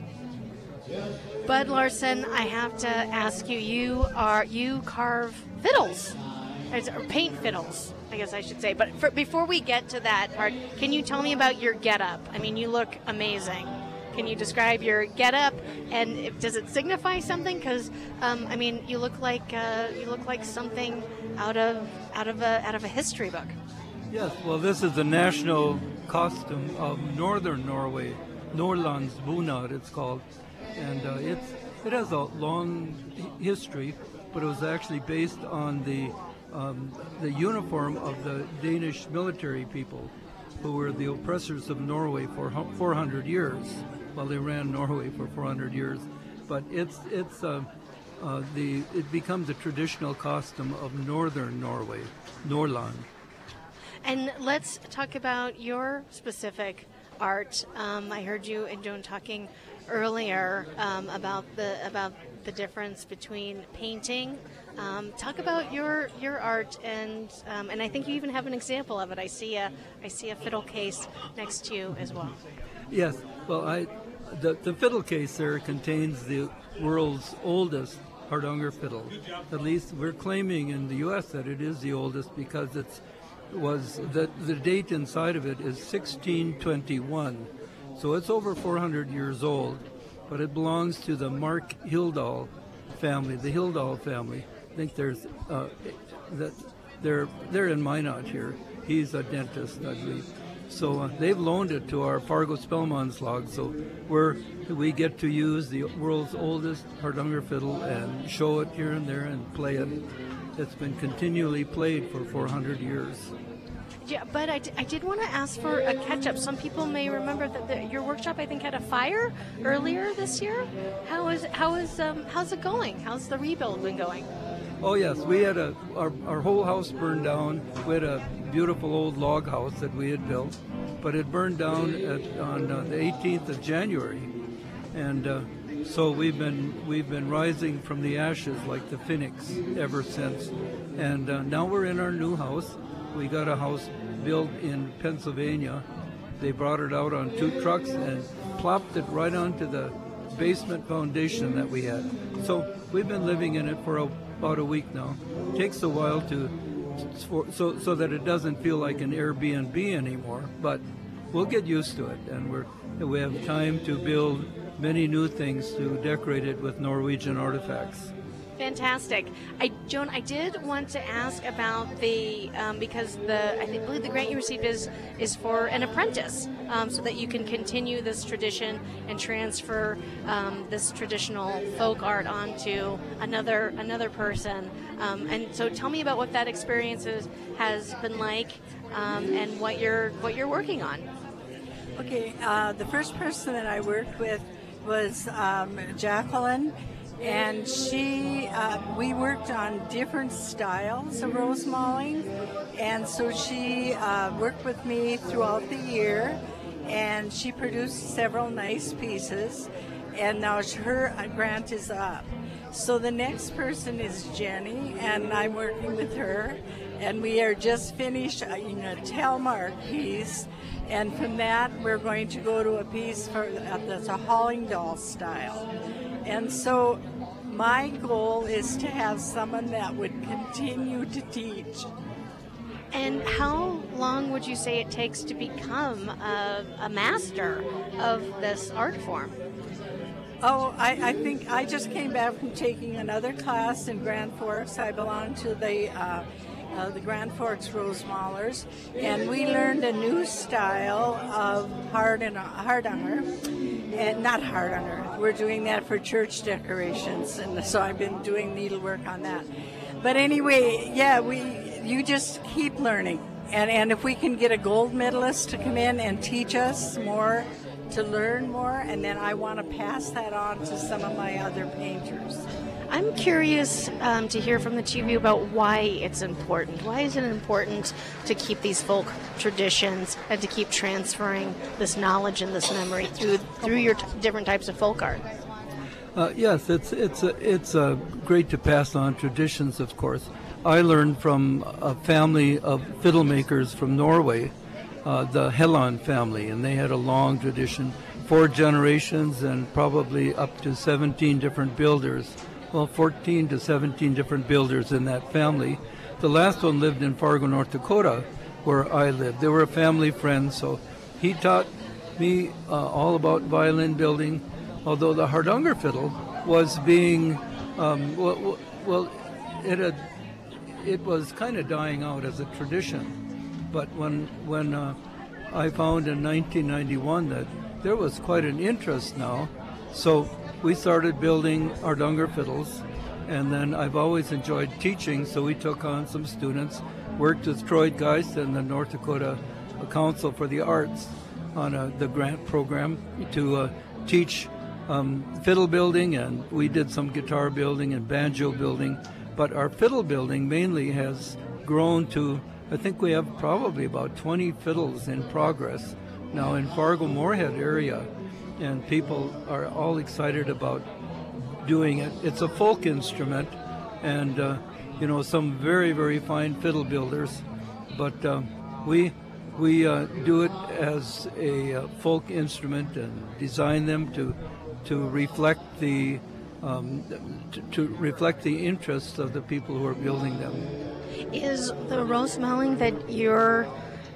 Bud Larson, I have to ask you, you are you carve fiddles, or paint fiddles, I guess I should say. But for, before we get to that part, can you tell me about your getup? I mean, you look amazing. Can you describe your getup, and if, does it signify something? Because um, I mean, you look like uh, you look like something out of out of a out of a history book. Yes, well, this is the national costume of northern Norway, Nordlandsbunad it's called, and uh, it's it has a long history, but it was actually based on the um, the uniform of the Danish military people, who were the oppressors of Norway for four hundred years. Well, they ran Norway for four hundred years, but it's it's uh, uh, the it becomes a traditional costume of northern Norway, Nordland. And let's talk about your specific art. Um, I heard you and Joan talking earlier um, about the about the difference between painting Um, talk about your your art, and um, and I think you even have an example of it. I see a I see a fiddle case next to you as well. Yes, well, I the, the fiddle case there contains the world's oldest Hardanger fiddle. At least we're claiming in the U S that it is the oldest because it's was the the date inside of it is sixteen twenty-one, so it's over four hundred years old. But it belongs to the Mark Hildahl family, the Hildahl family. I think there's uh, that they're they're in Minot here. He's a dentist, I believe. So uh, they've loaned it to our Fargo Spellmanslag. So we're we get to use the world's oldest Hardanger fiddle and show it here and there and play it. It's been continually played for four hundred years. Yeah, but I, d- I did want to ask for a catch-up. Some people may remember that the, your workshop, I think, had a fire earlier this year. How is how is um, how's it going? How's the rebuild been going? Oh yes, we had a our, our whole house burned down. We had a beautiful old log house that we had built, but it burned down at, on uh, the eighteenth of January, and uh, so we've been we've been rising from the ashes like the phoenix ever since, and uh, now we're in our new house. We got a house built in Pennsylvania. They brought it out on two trucks and plopped it right onto the basement foundation that we had. So we've been living in it for a, about a week now. It takes a while to, for, so so that it doesn't feel like an Airbnb anymore. But we'll get used to it, and we're we have time to build many new things to decorate it with Norwegian artifacts. Fantastic. I, Joan, I did want to ask about the um, because the I think, believe the grant you received is is for an apprentice, um, so that you can continue this tradition and transfer um, this traditional folk art onto another another person. Um, and so, tell me about what that experience is, has been like, um, and what you're what you're working on. Okay, uh, the first person that I worked with was um, Jacqueline. And she, uh, we worked on different styles of rose mauling, and so she uh, worked with me throughout the year, and she produced several nice pieces, and now her grant is up. So the next person is Jenny, and I'm working with her, and we are just finished a you know, Telmark piece, and from that we're going to go to a piece for uh, that's a Hallingdal style. And so my goal is to have someone that would continue to teach. And how long would you say it takes to become a, a master of this art form? Oh, I, I think I just came back from taking another class in Grand Forks. I belong to the uh, uh, the Grand Forks Rose Maulers, and we learned a new style of Hardanger. And not Hardanger. We're doing that for church decorations, and so I've been doing needlework on that. But anyway, yeah, we you just keep learning, and and if we can get a gold medalist to come in and teach us more, to learn more, and then I want to pass that on to some of my other painters. I'm curious um, to hear from the two of you about why it's important. Why is it important to keep these folk traditions and to keep transferring this knowledge and this memory through through your t- different types of folk art? Uh, yes, it's it's a, it's uh, great to pass on traditions, of course. I learned from a family of fiddle makers from Norway, uh, the Helland family, and they had a long tradition, four generations and probably up to seventeen different builders. Well, fourteen to seventeen different builders in that family. The last one lived in Fargo, North Dakota, where I lived. They were a family friend, so he taught me uh, all about violin building, although the Hardanger fiddle was being, um, well, well, it had, it was kind of dying out as a tradition. But when, when uh, I found in nineteen ninety-one that there was quite an interest now, so we started building Hardanger fiddles, and then I've always enjoyed teaching, so we took on some students, worked with Troy Geist and the North Dakota Council for the Arts on a, the grant program to uh, teach um, fiddle building, and we did some guitar building and banjo building, but our fiddle building mainly has grown to, I think we have probably about twenty fiddles in progress now in Fargo-Moorhead area. And people are all excited about doing it. It's a folk instrument, and uh, you know, some very, very fine fiddle builders. But um, we we uh, do it as a uh, folk instrument and design them to to reflect the um, to, to reflect the interests of the people who are building them. Is the rosemalling that you're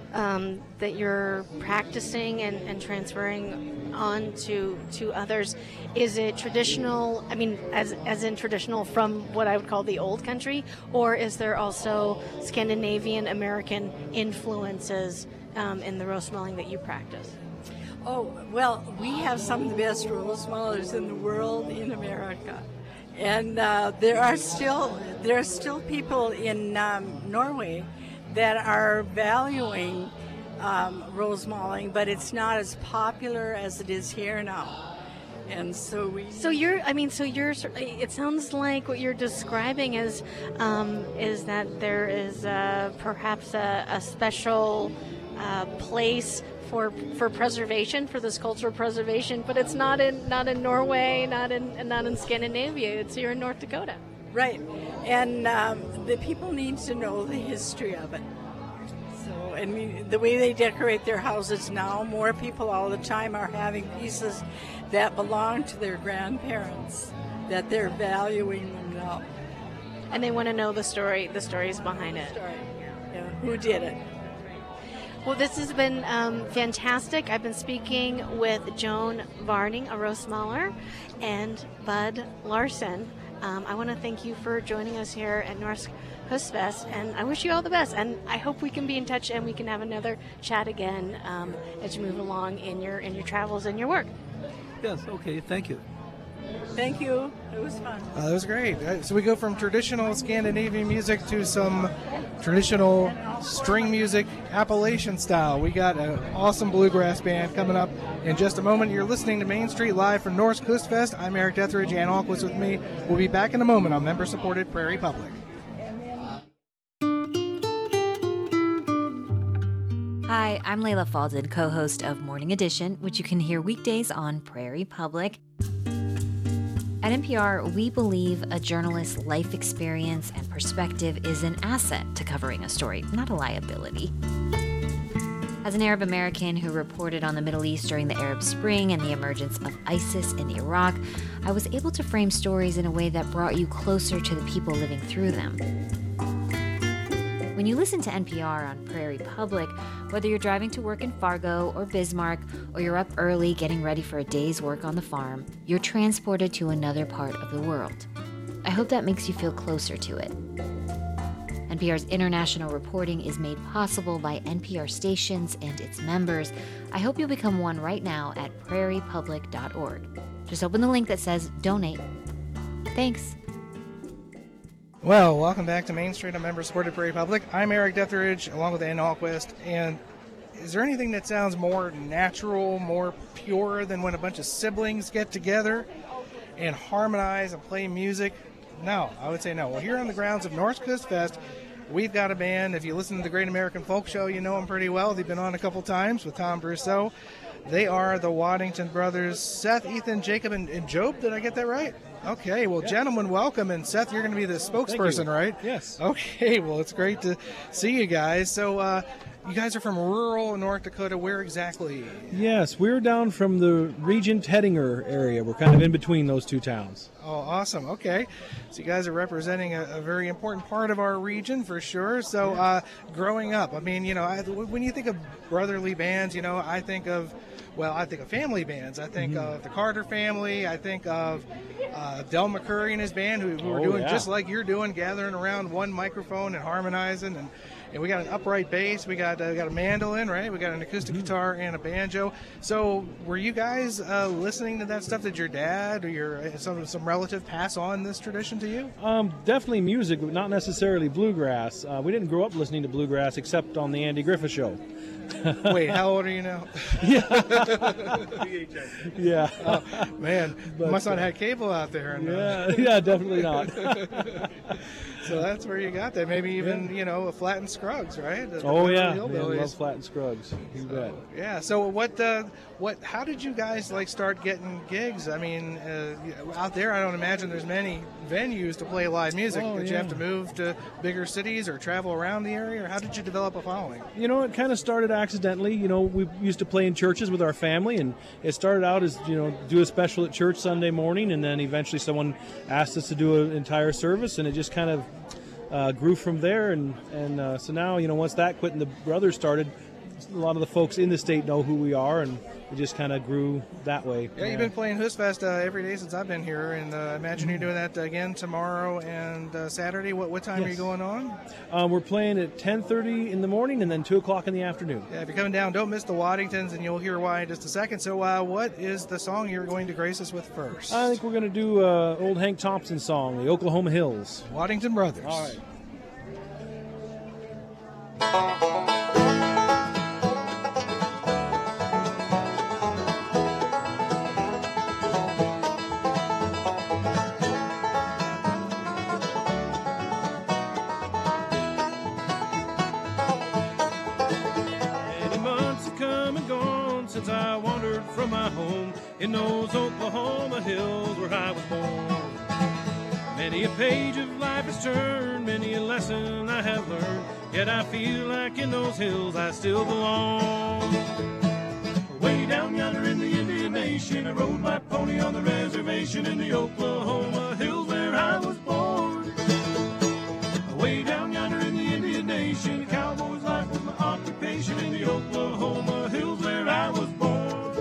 um, that you're practicing and, and transferring on to to others, is it traditional? I mean, as as in traditional from what I would call the old country, or is there also Scandinavian American influences um, in the rosemalling that you practice? Oh, well, we have some of the best rosemallers in the world in America. And uh, there are still there are still people in um, Norway that are valuing um, rosemalling, but it's not as popular as it is here now. And so we. So you're. I mean, so you're. It sounds like what you're describing is um, is that there is uh, perhaps a, a special uh, place for for preservation, for this cultural preservation, but it's not in not in Norway, not in not in Scandinavia. It's here in North Dakota. Right, and um, the people need to know the history of it. So, I mean, the way they decorate their houses now, more people all the time are having pieces that belong to their grandparents, that they're valuing them now. And they want to know the story, the stories behind it. Story. Yeah, who did it? Well, this has been um, fantastic. I've been speaking with Joan Varning, a rosemaler, and Bud Larson. Um, I want to thank you for joining us here at Norsk Høstfest, and I wish you all the best. And I hope we can be in touch and we can have another chat again um, as you move along in your in your travels and your work. Yes. Okay. Thank you. Thank you. It was fun. Uh, that was great. Uh, so we go from traditional Scandinavian music to some traditional string music, Appalachian style. We got an awesome bluegrass band coming up in just a moment. You're listening to Main Street Live from Norsk Høstfest. I'm Eric Detheridge. Ann Ahlquist with me. We'll be back in a moment on member-supported Prairie Public. Hi, I'm Layla Falden, co-host of Morning Edition, which you can hear weekdays on Prairie Public. At N P R, we believe a journalist's life experience and perspective is an asset to covering a story, not a liability. As an Arab American who reported on the Middle East during the Arab Spring and the emergence of ISIS in Iraq, I was able to frame stories in a way that brought you closer to the people living through them. When you listen to N P R on Prairie Public, whether you're driving to work in Fargo or Bismarck, or you're up early getting ready for a day's work on the farm, you're transported to another part of the world. I hope that makes you feel closer to it. N P R's international reporting is made possible by N P R stations and its members. I hope you'll become one right now at prairie public dot org. Just open the link that says donate. Thanks. Well, welcome back to Main Street on member-supported Prairie Public. I'm Eric Detheridge, along with Ann Ahlquist. And is there anything that sounds more natural, more pure than when a bunch of siblings get together and harmonize and play music? No, I would say no. Well, here on the grounds of Norsk Høstfest, we've got a band. If you listen to the Great American Folk Show, you know them pretty well. They've been on a couple times with Tom Brousseau. They are the Waddington Brothers, Seth, Ethan, Jacob, and, and Job. Did I get that right? Okay, well, yeah. Gentlemen, welcome. And Seth, you're going to be the spokesperson, right? Yes. Okay, well, it's great to see you guys. So uh, you guys are from rural North Dakota. Where exactly? Yes, we're down from the Regent Hettinger area. We're kind of in between those two towns. Oh, awesome. Okay. So you guys are representing a, a very important part of our region for sure. So uh, growing up, I mean, you know, I, when you think of brotherly bands, you know, I think of Well, I think of family bands. I think mm-hmm. of the Carter family. I think of uh, Del McCurry and his band, who, who oh, are doing yeah. just like you're doing, gathering around one microphone and harmonizing. And, and we got an upright bass. We got uh, we got a mandolin, right? We got an acoustic mm-hmm. guitar and a banjo. So, were you guys uh, listening to that stuff? Did your dad or your some some relative pass on this tradition to you? Um, definitely music, but not necessarily bluegrass. Uh, we didn't grow up listening to bluegrass except on the Andy Griffith Show. Wait, how old are you now? yeah. yeah. Oh, man, but, must not have had cable out there. Yeah, yeah, definitely not. So that's where you got that. Maybe even, you know, a Flattened Scruggs, right? The, the oh, yeah. Hillbillies. Yeah, I love Flattened Scruggs. You so, bet. Yeah. So what, uh, what, how did you guys, like, start getting gigs? I mean, uh, out there, I don't imagine there's many venues to play live music. Oh, did yeah. you have to move to bigger cities or travel around the area, or how did you develop a following? You know, it kind of started accidentally. You know, we used to play in churches with our family, and it started out as, you know, do a special at church Sunday morning, and then eventually someone asked us to do an entire service, and it just kind of uh, grew from there. And, and uh, so now, you know, once that quit and the brothers started, a lot of the folks in the state know who we are, and it just kind of grew that way. Yeah, you've been playing Hussfest uh, every day since I've been here, and uh, I imagine you're doing that again tomorrow and uh, Saturday. What what time Yes. are you going on? Um, we're playing at ten thirty in the morning and then two o'clock in the afternoon. Yeah, if you're coming down, don't miss the Waddingtons, and you'll hear why in just a second. So uh, what is the song you're going to grace us with first? I think we're going to do uh, old Hank Thompson song, the Oklahoma Hills. Waddington Brothers. All right. Since I wandered from my home in those Oklahoma hills where I was born. Many a page of life has turned, many a lesson I have learned, yet I feel like in those hills I still belong. Way down yonder in the Indian Nation, I rode my pony on the reservation in the Oklahoma hills where I was born. Way down yonder in the Indian Nation, a cowboy's life was my occupation in the Oklahoma hills where I was born.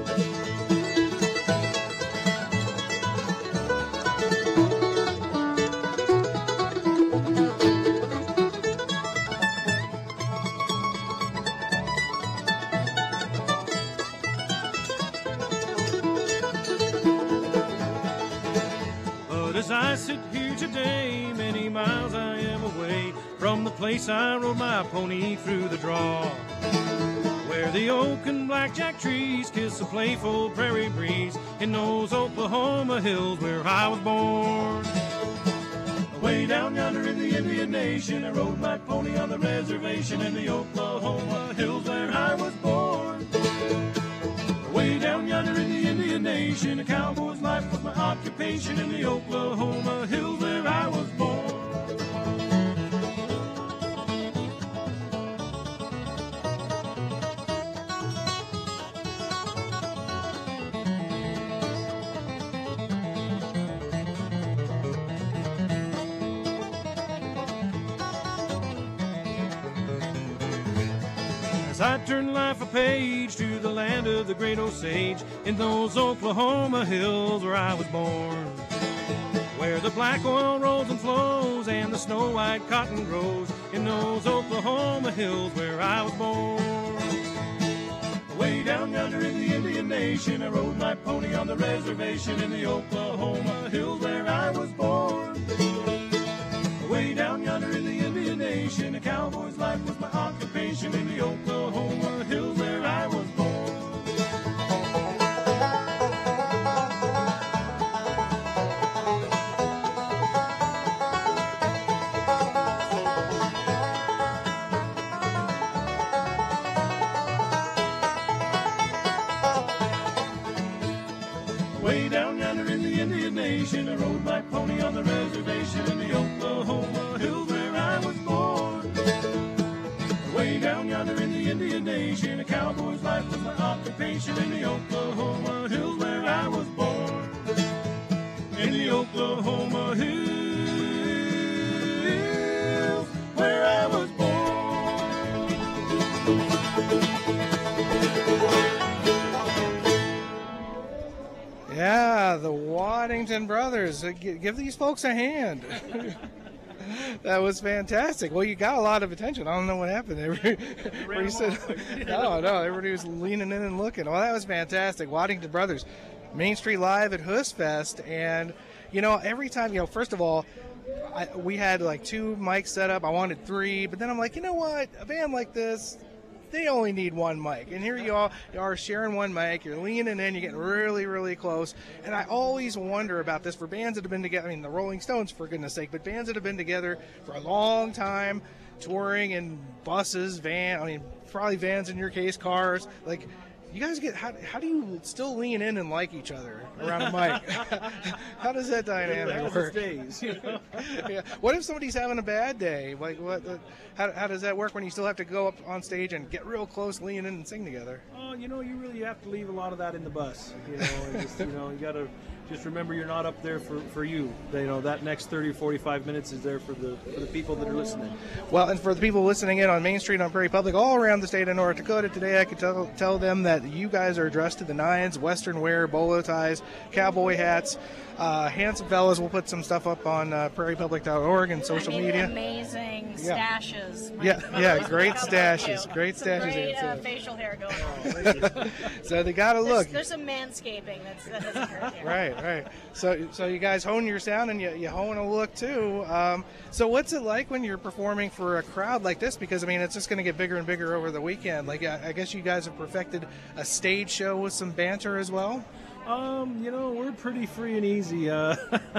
But as I sit here today, many miles I am away from the place I rode my pony through the draw, where the oak and blackjack trees kiss a playful prairie breeze in those Oklahoma hills where I was born. Way down yonder in the Indian Nation, I rode my pony on the reservation in the Oklahoma hills where I was born. Way down yonder in the Indian Nation, a cowboy's life was my occupation in the Oklahoma hills where I was born. As I turn life a page to the land of the great Osage in those Oklahoma hills where I was born, where the black oil rolls and flows and the snow white cotton grows in those Oklahoma hills where I was born. Way down yonder in the Indian Nation, I rode my pony on the reservation in the Oklahoma hills where I was born. Way down yonder in the Indian Nation, a cowboy's life was my occupation in the Oklahoma hills where I was born. Way down yonder in the Indian Nation, I rode my pony on the reservation in the Oklahoma hills where I was born. Way down yonder in the Indian Nation, a cowboy's life was my occupation in the Oklahoma hills where I was born. In the Oklahoma hills where I was born. Yeah, the Waddington Brothers. Uh, g- Give these folks a hand. That was fantastic. Well, you got a lot of attention. I don't know what happened. Everybody said, no, no, everybody was leaning in and looking. Well, that was fantastic. Waddington Brothers, Main Street Live at Hussfest. And, you know, every time, you know, first of all, I, we had like two mics set up. I wanted three, but then I'm like, you know what? A band like this, they only need one mic. And here you all you are sharing one mic. You're leaning in. You're getting really, really close. And I always wonder about this for bands that have been together. I mean, the Rolling Stones, for goodness sake, but bands that have been together for a long time, touring in buses, van. I mean, probably vans in your case, cars. Like, you guys get how, how do you still lean in and like each other around a mic? How does that dynamic work? Days, you know? Yeah. What if somebody's having a bad day? Like, what? Uh, how, how does that work when you still have to go up on stage and get real close, lean in, and sing together? Oh, you know, you really have to leave a lot of that in the bus. You know, and just, you know, you got to just remember you're not up there for, for you. You know, that next thirty or forty-five minutes is there for the for the people that are listening. Well, and for the people listening in on Main Street on Prairie Public all around the state of North Dakota today, I could tell tell them that you guys are dressed to the nines, Western wear, bolo ties, cowboy hats. Uh, handsome fellas. We'll put some stuff up on uh, prairie public dot org and social I mean, media. Amazing Yeah. stashes. My Yeah, yeah, goodness. great How about stashes, you? great Some stashes. Great Yeah, uh, so- facial hair going on. So they got to There's, look. there's some manscaping that's, that doesn't hurt there. Right, right. So, so you guys hone your sound and you, you hone a look too. Um, so, what's it like when you're performing for a crowd like this? Because I mean, it's just going to get bigger and bigger over the weekend. Like, I, I guess you guys have perfected a stage show with some banter as well. Um, you know, we're pretty free and easy. Uh,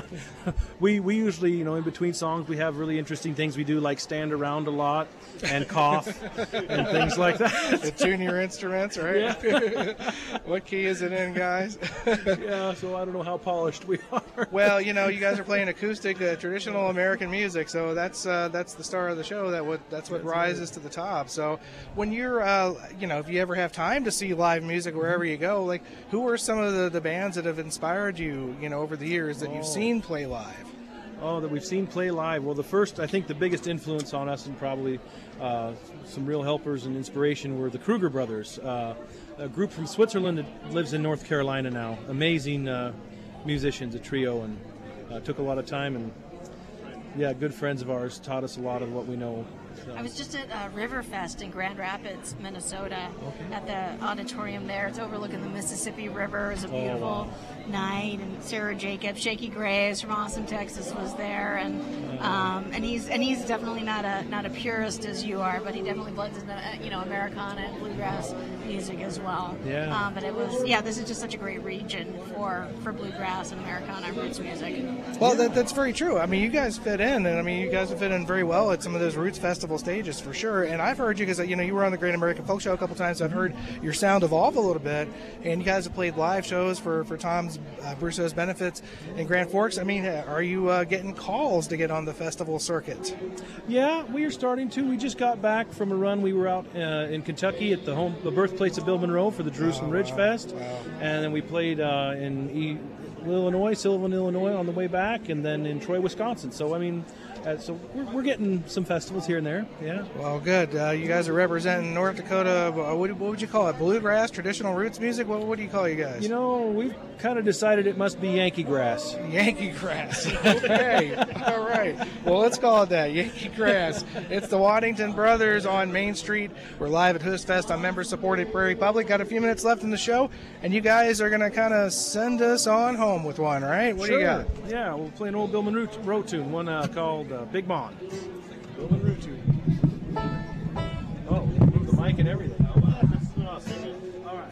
we we usually, you know, in between songs, we have really interesting things we do, like stand around a lot and cough and things like that. The junior instruments, right? Yeah. What key is it in, guys? Yeah, so I don't know how polished we are. Well, you know, you guys are playing acoustic, uh, traditional American music, so that's uh, that's the star of the show. That what that's what That's rises to the top. So, when you're, uh, you know, if you ever have time to see live music wherever you go, like, who are some of the, the bands that have inspired you, you know, over the years that you've Oh. seen play live? Oh, that we've seen play live. Well, the first, I think the biggest influence on us and probably uh, some real helpers and inspiration were the Kruger brothers, uh, a group from Switzerland that lives in North Carolina now. Amazing uh, musicians, a trio, and uh, took a lot of time. And yeah, good friends of ours, taught us a lot of what we know. So. I was just at uh, Riverfest in Grand Rapids, Minnesota, at the auditorium there. It's overlooking the Mississippi River. It's a Oh, beautiful wow. night, and Sarah Jacobs, Shaky Graves from Austin, Texas, was there, and um, and he's and he's definitely not a not a purist as you are, but he definitely blends into uh, you know Americana and bluegrass music as well. Yeah. Um, but it was yeah, this is just such a great region for for bluegrass and Americana and roots music. Well, that, that's very true. I mean, you guys fit in, and I mean, you guys have fit in very well at some of those Roots Festival stages for sure. And I've heard you because you know you were on the Great American Folk Show a couple times. So I've heard your sound evolve a little bit, and you guys have played live shows for for Tom's uh, Brousseau's Benefits in Grand Forks. I mean, are you uh, getting calls to get on the festival circuit? Yeah, we are starting to. We just got back from a run. We were out uh, in Kentucky at the home, the birthplace of Bill Monroe for the Jerusalem Oh, Ridge wow. Fest, Wow. and then we played uh, in e- Illinois, Sylvan, Illinois, on the way back, and then in Troy, Wisconsin. So I mean, uh, so we're, we're getting some festivals here and there. Yeah. Well, good. Uh, you guys are representing North Dakota. Uh, what, what would you call it? Bluegrass, traditional roots music? What, what do you call you guys? You know, we've kind of decided it must be Yankee grass. Yankee grass. Okay. All right. Well, let's call it that. Yankee grass. It's the Waddington Brothers on Main Street. We're live at Hoos Fest on member-supported Prairie Public. Got a few minutes left in the show, and you guys are going to kind of send us on home with one, right? What sure. do you got? Yeah, we'll play an old Bill Monroe tune, one uh, called uh, Big Mon. Bill Monroe tune. Oh, move the mic and everything. All right.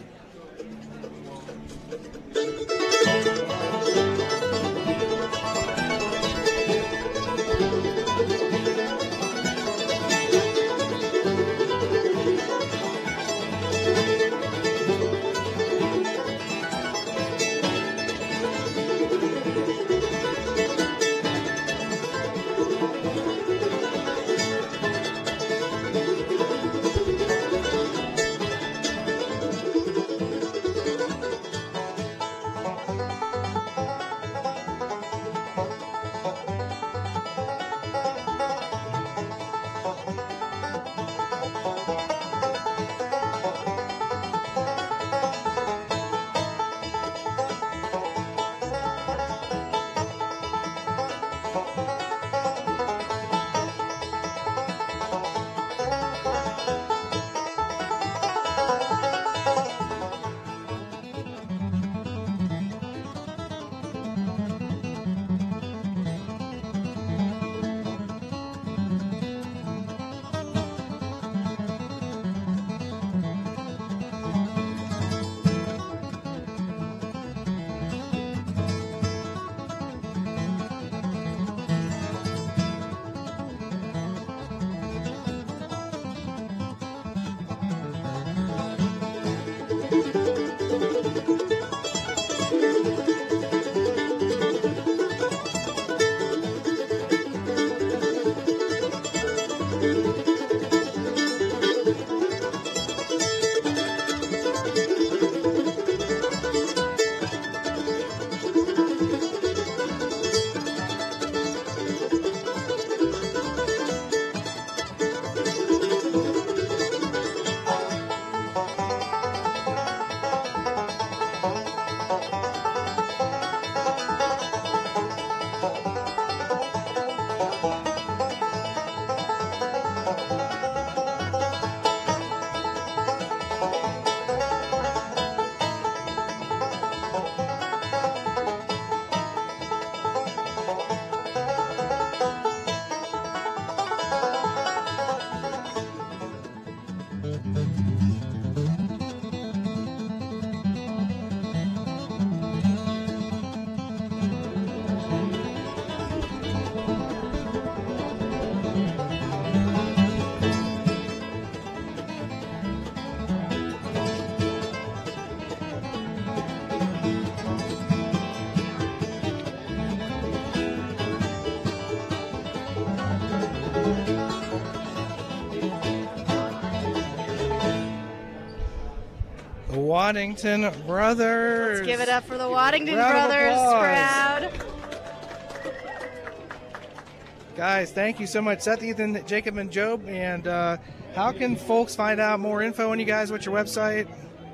Waddington Brothers. Let's give it up for the Waddington Round of Brothers applause. crowd. Guys, thank you so much. Seth, Ethan, Jacob, and Job. And uh, how can folks find out more info on you guys? What's your website?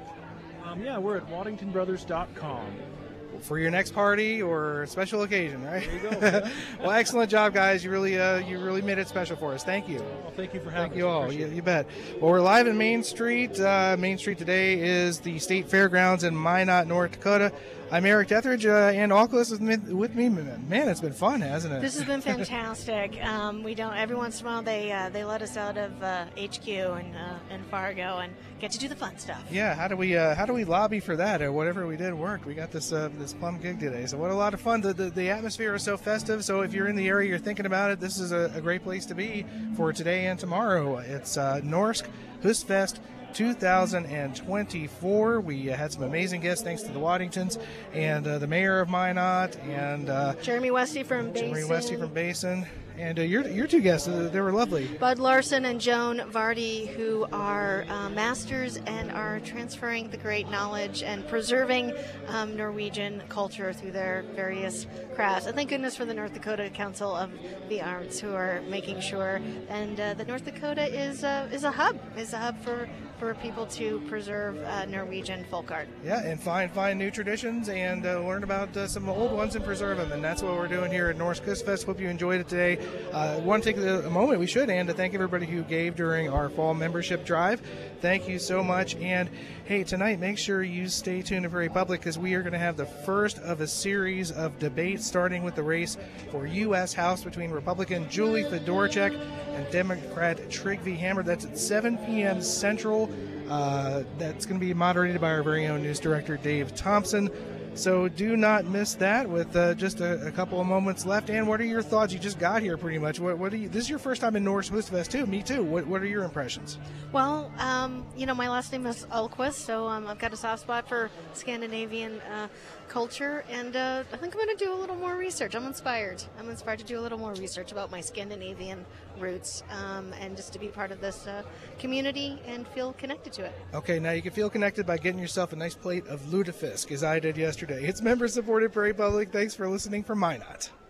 Um, yeah, we're at waddington brothers dot com. For your next party or special occasion, right? There you go. Yeah. Well, excellent job, guys. You really, uh, you really made it special for us. Thank you. Well, thank you for having Thank you us. all. Appreciate You, it. you bet. Well, we're live in Main Street. Uh, Main Street today is the State Fairgrounds in Minot, North Dakota. I'm Eric Detheridge, uh, and all close with me, with me. Man, it's been fun, hasn't it? This has been fantastic. Um, we don't. Every once in a while, they uh, they let us out of uh, H Q and uh, and Fargo and get to do the fun stuff. Yeah, how do we uh, how do we lobby for that? Or whatever we did worked. We got this uh, this plum gig today, so what a lot of fun. The, the the atmosphere is so festive. So if you're in the area, you're thinking about it, this is a, a great place to be for today and tomorrow. It's uh, Norsk Hustfest two thousand twenty-four. We uh, had some amazing guests thanks to the Waddingtons and uh, the mayor of Minot and uh, Jeremy Westy from Basin. Jeremy Westy from Basin. And uh, your your two guests, uh, they were lovely. Bud Larson and Joan Vardy, who are uh, masters and are transferring the great knowledge and preserving um, Norwegian culture through their various crafts. And thank goodness for the North Dakota Council of the Arts, who are making sure and uh, that North Dakota is uh, is a hub, is a hub for, for people to preserve uh, Norwegian folk art. Yeah, and find find new traditions and uh, learn about uh, some old ones and preserve them. And that's what we're doing here at Norsk Hustfest. Hope you enjoyed it today. I uh, want to take a, a moment, we should, and to thank everybody who gave during our fall membership drive. Thank you so much. And hey, tonight, make sure you stay tuned to Prairie Public, because we are going to have the first of a series of debates, starting with the race for U S House between Republican Julie Fedorchak and Democrat Trygve Hammer. That's at seven p.m. Central. Uh, that's going to be moderated by our very own news director, Dave Thompson. So do not miss that with uh, just a, a couple of moments left. And what are your thoughts? You just got here pretty much. What, what are you, this is your first time in Norsk Hustfest too. Me too. What, what are your impressions? Well, um, you know, my last name is Alquist, so um, I've got a soft spot for Scandinavian uh, culture, and uh, I think I'm going to do a little more research. I'm inspired. I'm inspired to do a little more research about my Scandinavian roots, um, and just to be part of this uh, community and feel connected to it. Okay, now you can feel connected by getting yourself a nice plate of lutefisk, as I did yesterday. It's member-supported Prairie Public. Thanks for listening from Minot.